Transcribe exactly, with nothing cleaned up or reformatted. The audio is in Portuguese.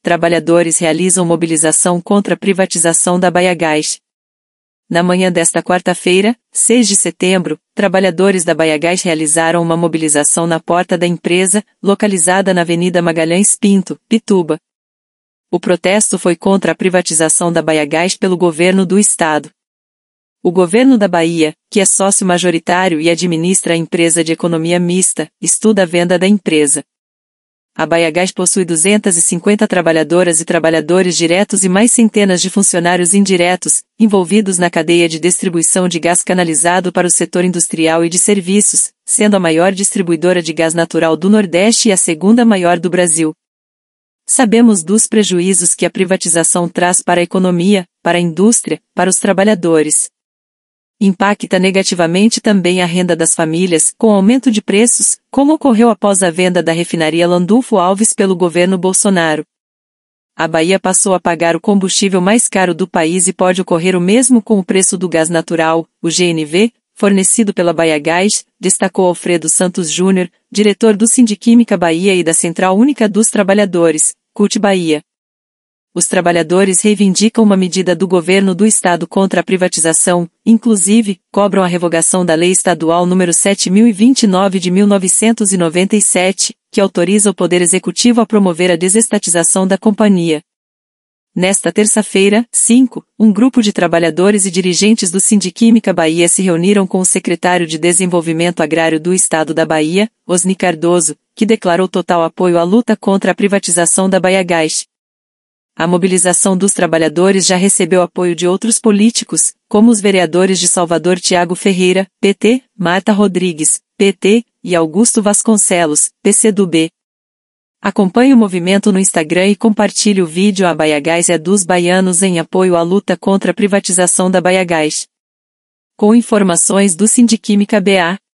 trabalhadores realizam mobilização contra a privatização da Baiagás. Na manhã desta quarta-feira, seis de setembro, trabalhadores da Baiagás realizaram uma mobilização na porta da empresa, localizada na Avenida Magalhães Pinto, Pituba. O protesto foi contra a privatização da Baiagás pelo governo do estado. O governo da Bahia, que é sócio majoritário e administra a empresa de economia mista, estuda a venda da empresa. A Baiagás possui duzentas e cinquenta trabalhadoras e trabalhadores diretos e mais centenas de funcionários indiretos, envolvidos na cadeia de distribuição de gás canalizado para o setor industrial e de serviços, sendo a maior distribuidora de gás natural do Nordeste e a segunda maior do Brasil. Sabemos dos prejuízos que a privatização traz para a economia, para a indústria, para os trabalhadores. Impacta negativamente também a renda das famílias, com aumento de preços, como ocorreu após a venda da refinaria Landulfo Alves pelo governo Bolsonaro. A Bahia passou a pagar o combustível mais caro do país e pode ocorrer o mesmo com o preço do gás natural, o G N V, fornecido pela Baiagás, destacou Alfredo Santos Júnior, diretor do Sindiquímica Bahia e da Central Única dos Trabalhadores, C U T Bahia. Os trabalhadores reivindicam uma medida do governo do estado contra a privatização, inclusive, cobram a revogação da Lei Estadual número sete mil e vinte e nove de mil novecentos e noventa e sete, que autoriza o Poder Executivo a promover a desestatização da companhia. Nesta terça-feira, cinco, um grupo de trabalhadores e dirigentes do Sindiquímica Bahia se reuniram com o secretário de Desenvolvimento Agrário do Estado da Bahia, Osni Cardoso, que declarou total apoio à luta contra a privatização da Baiagás. A mobilização dos trabalhadores já recebeu apoio de outros políticos, como os vereadores de Salvador Tiago Ferreira, P T, Marta Rodrigues, P T, e Augusto Vasconcelos, P C do B. Acompanhe o movimento no Instagram e compartilhe o vídeo. A Baiagás é dos baianos em apoio à luta contra a privatização da Baiagás. Com informações do Sindiquímica B A.